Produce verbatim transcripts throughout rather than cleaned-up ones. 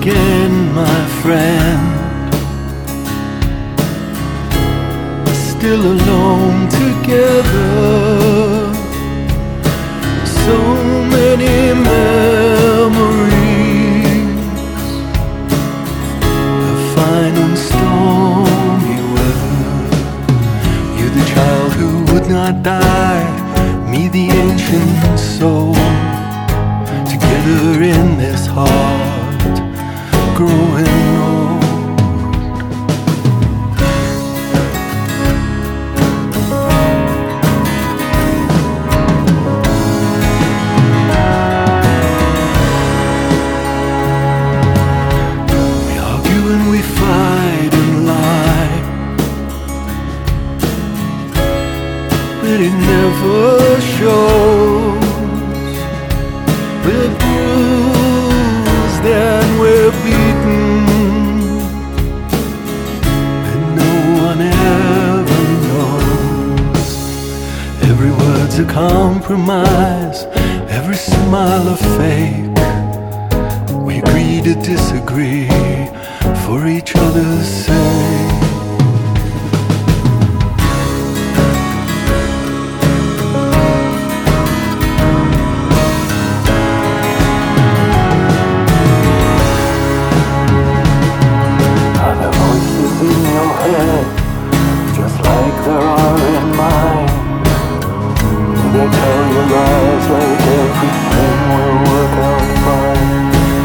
again, my friend. Still alone together. So many memories of fine and stormy weather. You the child who would not die, me the ancient soul. Together in this heart, growing old. We argue and we fight and lie, but it never shows. We're bruised and we're beaten, and no one ever knows. Every word's a compromise, every smile a fake. We agree to disagree for each other's sake. Just like there are in mine. They tell you lies like everything will work out fine.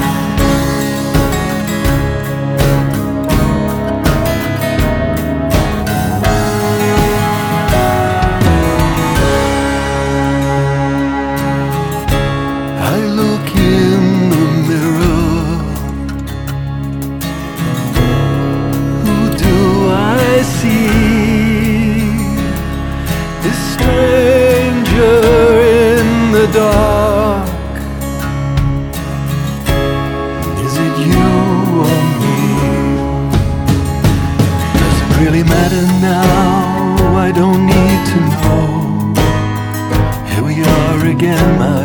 I look in the mirror. Who do I see? This stranger in the dark. Is it you or me? Does it really matter now? I don't need to know. Here we are again, my